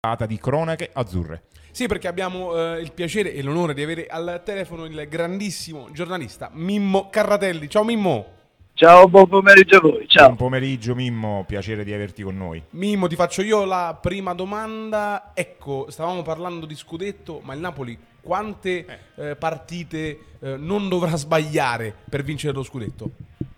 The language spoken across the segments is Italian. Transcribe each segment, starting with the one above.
Di cronache azzurre. Sì, perché abbiamo il piacere e l'onore di avere al telefono il grandissimo giornalista Mimmo Carratelli. Ciao Mimmo. Ciao, buon pomeriggio a voi. Ciao. Buon pomeriggio Mimmo, piacere di averti con noi. Mimmo, ti faccio io la prima domanda. Ecco, stavamo parlando di scudetto, ma il Napoli quante partite non dovrà sbagliare per vincere lo scudetto?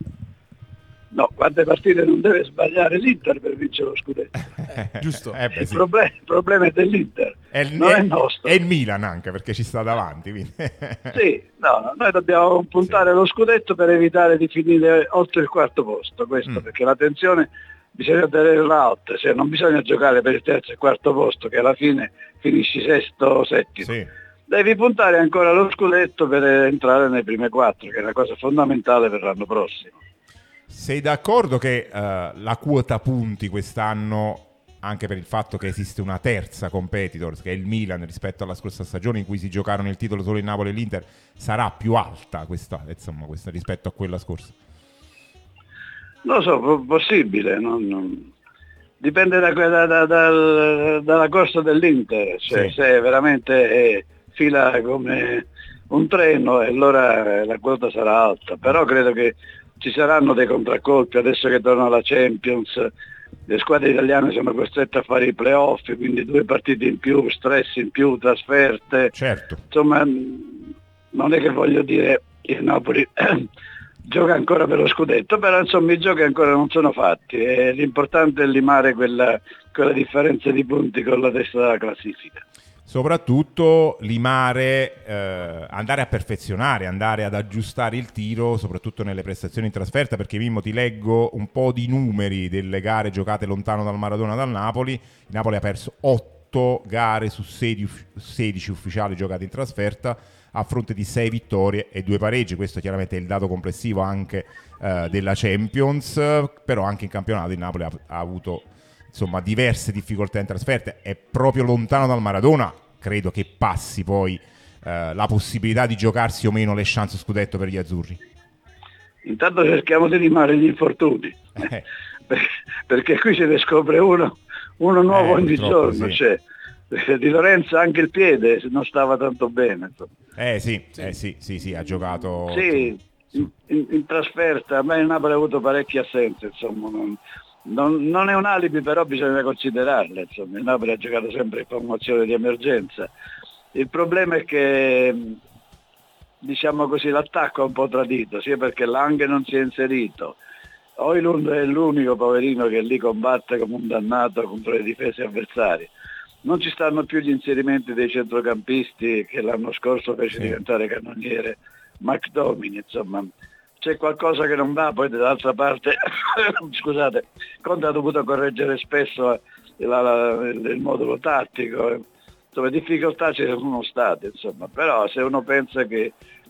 No, quante partite non deve sbagliare l'Inter per vincere lo scudetto? Giusto. Il Sì. problema è dell'Inter, non è nostro. E il Milan anche, perché ci sta davanti. Quindi. Sì, no, noi dobbiamo puntare lo scudetto per evitare di finire oltre il quarto posto, questo, perché la tensione bisogna tenerla alta, cioè non bisogna giocare per il terzo e quarto posto, che alla fine finisci sesto o settimo. Sì. Devi puntare ancora lo scudetto per entrare nei primi quattro, che è una cosa fondamentale per l'anno prossimo. Sei d'accordo che la quota punti quest'anno, anche per il fatto che esiste una terza competitor, che è il Milan, rispetto alla scorsa stagione in cui si giocarono il titolo solo il Napoli e l'Inter, sarà più alta questa rispetto a quella scorsa? Non lo so, possibile, dipende dalla corsa dell'Inter, cioè Sì. se veramente fila come un treno, allora la quota sarà alta, però credo che ci saranno dei contraccolpi, adesso che torna la Champions, le squadre italiane sono costrette a fare i playoff, quindi 2 partite in più, stress in più, trasferte. Certo. Insomma, non è che voglio dire il Napoli gioca ancora per lo scudetto, però insomma i giochi ancora non sono fatti e l'importante è limare quella differenza di punti con la testa della classifica. Soprattutto limare, andare a perfezionare, andare ad aggiustare il tiro, soprattutto nelle prestazioni in trasferta, perché Mimmo ti leggo un po' di numeri delle gare giocate lontano dal Maradona dal Napoli. Il Napoli ha perso 8 gare su 16 ufficiali giocate in trasferta, a fronte di 6 vittorie e 2 pareggi. Questo chiaramente è il dato complessivo anche della Champions, però anche in campionato il Napoli ha avuto insomma diverse difficoltà in trasferta. È proprio lontano dal Maradona, credo che passi poi la possibilità di giocarsi o meno le chance scudetto per gli azzurri. Intanto cerchiamo di limare gli infortuni, perché qui se ne scopre uno nuovo ogni giorno, sì. cioè, di Lorenzo anche il piede non stava tanto bene. Sì, ha giocato. Sì, in trasferta, a me il Napoli ha avuto parecchie assenze, insomma, non è un alibi, però bisogna considerarle, insomma, il Napoli ha giocato sempre in formazione di emergenza. Il problema è che, diciamo così, l'attacco è un po' tradito, sia perché Lange non si è inserito, Højlund è l'unico poverino che lì combatte come un dannato contro le difese avversarie. Non ci stanno più gli inserimenti dei centrocampisti che l'anno scorso fece diventare cannoniere McTominay, insomma c'è qualcosa che non va. Poi dall'altra parte scusate, Conte ha dovuto correggere spesso il modulo tattico, insomma difficoltà ci sono state, insomma, però se uno pensa che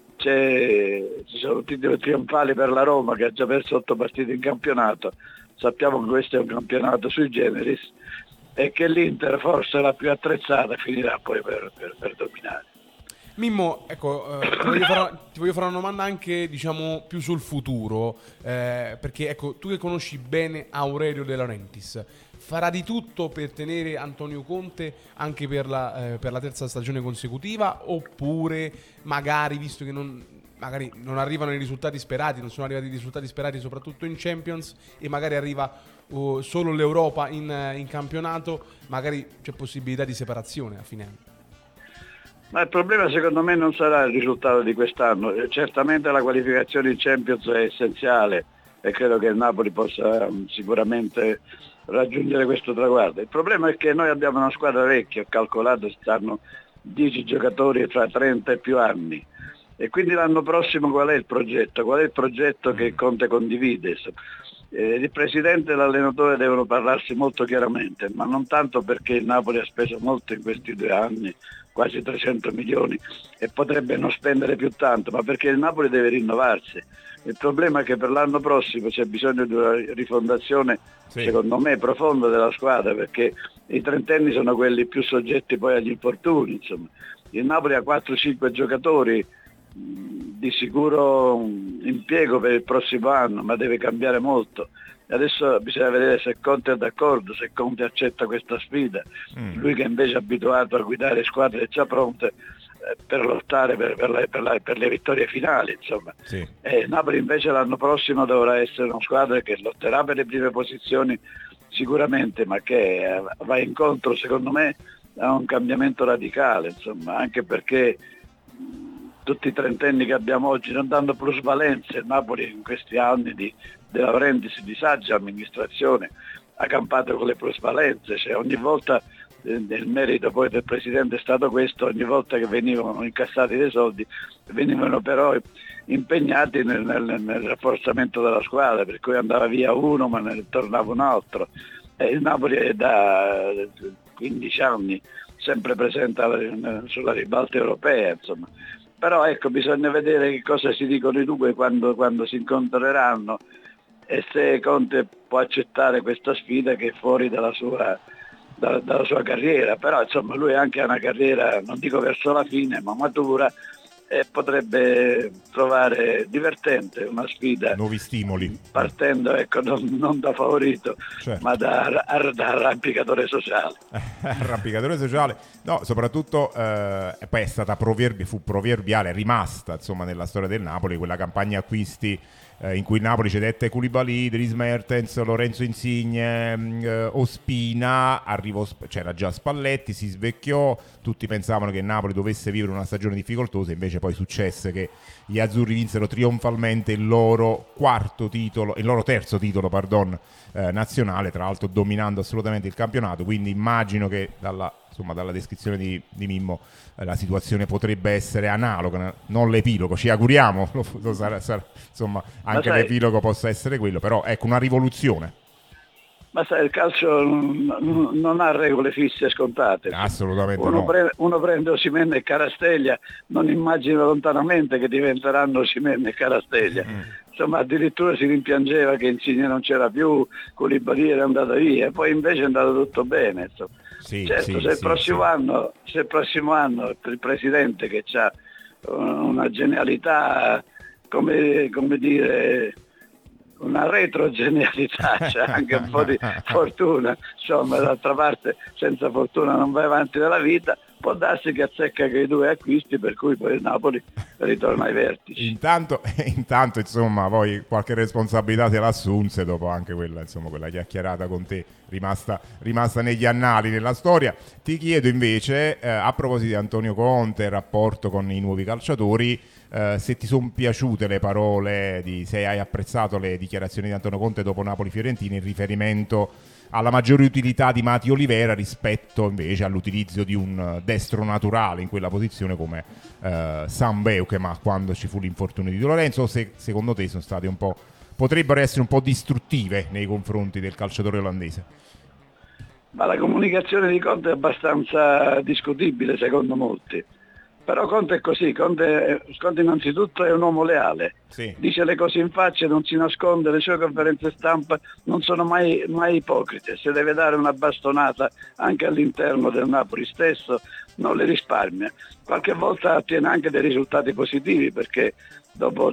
ci sono titoli trionfali per la Roma che ha già perso 8 partite in campionato, sappiamo che questo è un campionato sui generis e che l'Inter forse la più attrezzata finirà poi per dominare. Mimmo, ecco, ti voglio fare una domanda anche, diciamo, più sul futuro, perché ecco, tu che conosci bene Aurelio De Laurentiis, farà di tutto per tenere Antonio Conte anche per la terza stagione consecutiva, oppure magari, visto che magari non arrivano i risultati sperati, non sono arrivati i risultati sperati soprattutto in Champions, e magari arriva solo l'Europa in campionato, magari c'è possibilità di separazione a fine anno? Ma il problema secondo me non sarà il risultato di quest'anno, certamente la qualificazione in Champions è essenziale e credo che il Napoli possa sicuramente raggiungere questo traguardo. Il problema è che noi abbiamo una squadra vecchia, ho calcolato stanno 10 giocatori fra 30 e più anni, e quindi l'anno prossimo qual è il progetto? Qual è il progetto che Conte condivide? Il presidente e l'allenatore devono parlarsi molto chiaramente, ma non tanto perché il Napoli ha speso molto in questi 2 anni, quasi 300 milioni, e potrebbe non spendere più tanto, ma perché il Napoli deve rinnovarsi. Il problema è che per l'anno prossimo c'è bisogno di una rifondazione, secondo me, profonda della squadra, perché i trentenni sono quelli più soggetti poi agli infortuni, insomma. Il Napoli ha 4-5 giocatori di sicuro un impiego per il prossimo anno, ma deve cambiare molto. Adesso bisogna vedere se Conte è d'accordo, se Conte accetta questa sfida, lui che invece è abituato a guidare squadre già pronte per lottare per le vittorie finali, insomma. Sì. Napoli invece l'anno prossimo dovrà essere una squadra che lotterà per le prime posizioni sicuramente, ma che va incontro secondo me a un cambiamento radicale, insomma, anche perché tutti i trentenni che abbiamo oggi non danno plusvalenze. Napoli in questi anni di Laurentiis, di saggia amministrazione, ha campato con le plusvalenze, cioè ogni volta nel merito poi del presidente è stato questo, ogni volta che venivano incassati dei soldi venivano però impegnati nel rafforzamento della squadra, per cui andava via uno ma ne tornava un altro. Il Napoli è da 15 anni sempre presente sulla ribalta europea, insomma. Però ecco, bisogna vedere che cosa si dicono i due quando si incontreranno e se Conte può accettare questa sfida che è fuori dalla sua carriera. Però insomma lui anche ha una carriera, non dico verso la fine, ma matura, e potrebbe trovare divertente una sfida, nuovi stimoli, partendo ecco non da favorito, certo, ma da arrampicatore sociale. Arrampicatore sociale, no, soprattutto poi è stata fu proverbiale, è rimasta insomma nella storia del Napoli quella campagna acquisti in cui il Napoli cedette Koulibaly, Dries Mertens, Lorenzo Insigne, Ospina, c'era già Spalletti, si svecchiò, tutti pensavano che il Napoli dovesse vivere una stagione difficoltosa, invece poi successe che gli azzurri vinsero trionfalmente il loro terzo titolo nazionale, tra l'altro dominando assolutamente il campionato, quindi immagino che dalla descrizione di Mimmo la situazione potrebbe essere analoga, non l'epilogo, ci auguriamo, insomma anche l'epilogo possa essere quello, però ecco una rivoluzione. Ma sai, il calcio non ha regole fisse scontate. Assolutamente uno prende Osimhen e Carasteglia, non immagina lontanamente che diventeranno Osimhen e Carasteglia. Insomma, addirittura si rimpiangeva che Insigne non c'era più, Koulibaly era andato via, poi invece è andato tutto bene. Insomma. Sì, certo, sì, se il prossimo anno il presidente che ha una genialità, come dire, una retrogenialità, c'è anche un po' di fortuna, insomma, d'altra parte senza fortuna non vai avanti nella vita, può darsi che azzecca che i due acquisti, per cui poi il Napoli ritorna ai vertici. Intanto insomma poi qualche responsabilità se l'assunse dopo anche quella chiacchierata con te rimasta negli annali, nella storia. Ti chiedo invece a proposito di Antonio Conte, il rapporto con i nuovi calciatori, se ti sono piaciute le parole se hai apprezzato le dichiarazioni di Antonio Conte dopo Napoli-Fiorentina in riferimento alla maggiore utilità di Mati Olivera rispetto invece all'utilizzo di un destro naturale in quella posizione come Sam Beukema quando ci fu l'infortunio di Di Lorenzo, o se secondo te potrebbero essere un po' distruttive nei confronti del calciatore olandese? Ma la comunicazione di Conte è abbastanza discutibile secondo molti. Però Conte è così, Conte innanzitutto è un uomo leale, sì. Dice le cose in faccia, non si nasconde, le sue conferenze stampa non sono mai ipocrite, se deve dare una bastonata anche all'interno del Napoli stesso non le risparmia, qualche volta ottiene anche dei risultati positivi perché dopo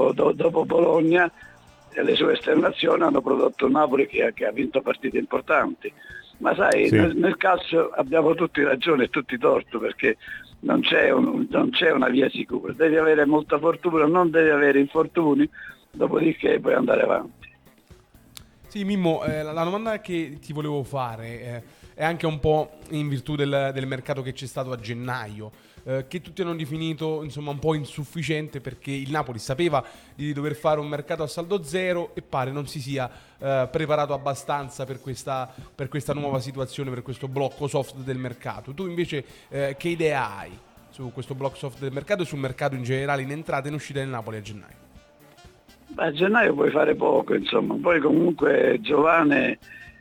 Bologna le sue esternazioni hanno prodotto un Napoli che ha vinto partite importanti, ma sai, sì. nel calcio abbiamo tutti ragione e tutti torto perché non c'è una via sicura, devi avere molta fortuna, non devi avere infortuni, dopodiché puoi andare avanti. Sì, Mimmo, la domanda che ti volevo fare è anche un po' in virtù del mercato che c'è stato a gennaio, che tutti hanno definito insomma un po' insufficiente perché il Napoli sapeva di dover fare un mercato a saldo zero e pare non si sia preparato abbastanza per questa nuova situazione, per questo blocco soft del mercato. Tu invece che idea hai su questo blocco soft del mercato e sul mercato in generale in entrata e in uscita del Napoli a gennaio? A gennaio puoi fare poco, insomma, poi comunque Giovane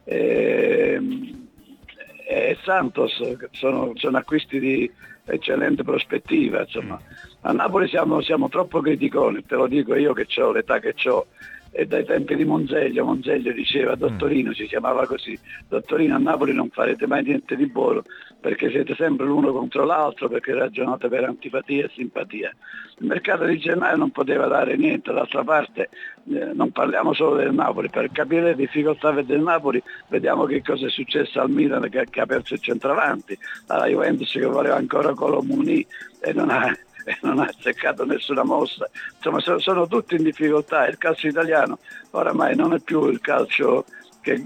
e Santos sono acquisti di eccellente prospettiva, insomma. A Napoli siamo troppo criticoni, te lo dico io che ho l'età che ho, è dai tempi di Monzeglio diceva, Dottorino si chiamava così, Dottorino, a Napoli non farete mai niente di buono perché siete sempre l'uno contro l'altro, perché ragionate per antipatia e simpatia. Il mercato di gennaio non poteva dare niente, d'altra parte non parliamo solo del Napoli, per capire le difficoltà del Napoli vediamo che cosa è successo al Milan che ha perso il centravanti, alla Juventus che voleva ancora Colomuni e non ha azzeccato nessuna mossa. Insomma sono tutti in difficoltà. Il calcio italiano oramai non è più il calcio che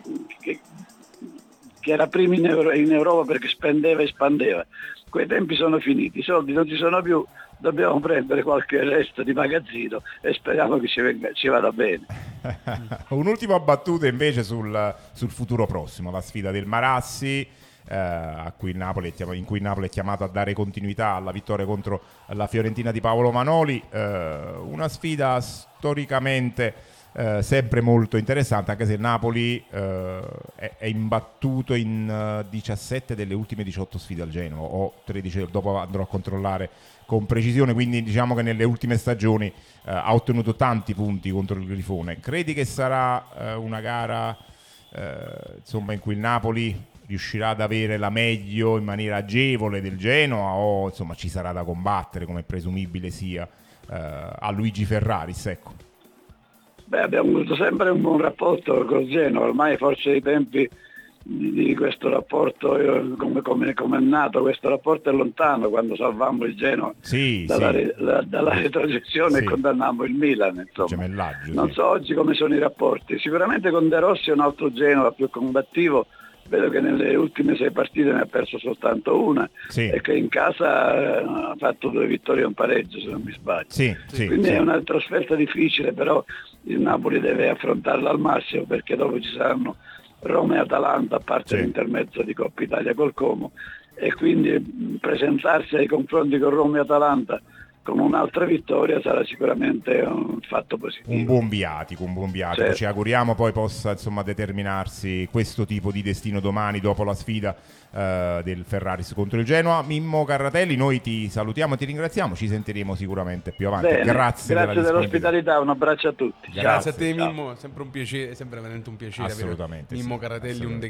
era prima in Europa perché spendeva e spandeva. Quei tempi sono finiti, i soldi non ci sono più, dobbiamo prendere qualche resto di magazzino e speriamo che ci vada bene. Un'ultima battuta invece sul futuro prossimo, la sfida del Marassi, in cui il Napoli è chiamato a dare continuità alla vittoria contro la Fiorentina di Paolo Manoli, una sfida storicamente sempre molto interessante, anche se il Napoli è imbattuto in 17 delle ultime 18 sfide al Genoa, o 13, dopo andrò a controllare con precisione, quindi diciamo che nelle ultime stagioni ha ottenuto tanti punti contro il Grifone. Credi che sarà una gara insomma in cui il Napoli riuscirà ad avere la meglio in maniera agevole del Genoa, o insomma ci sarà da combattere, come è presumibile sia, a Luigi Ferraris, ecco? Beh, abbiamo avuto sempre un buon rapporto col Genoa, ormai forse ai tempi di questo rapporto, come è nato questo rapporto è lontano, quando salvammo il Genoa dalla retrocessione e condannammo il Milan, insomma. Non so oggi come sono i rapporti, sicuramente con De Rossi è un altro Genoa più combattivo, vedo che nelle ultime 6 partite ne ha perso soltanto una e che in casa ha fatto 2 vittorie e un pareggio, se non mi sbaglio. Quindi è una trasferta difficile, però il Napoli deve affrontarla al massimo, perché dopo ci saranno Roma e Atalanta, a parte l'intermezzo di Coppa Italia col Como, e quindi presentarsi ai confronti con Roma e Atalanta con un'altra vittoria sarà sicuramente un fatto positivo. Un buon viatico. Certo. Ci auguriamo poi possa insomma determinarsi questo tipo di destino domani, dopo la sfida del Ferraris contro il Genoa. Mimmo Carratelli, noi ti salutiamo e ti ringraziamo, ci sentiremo sicuramente più avanti. Bene, grazie dell'ospitalità, un abbraccio a tutti. Grazie a te, Mimmo, sempre un piacere, sempre veramente un piacere avere Mimmo Carratelli, un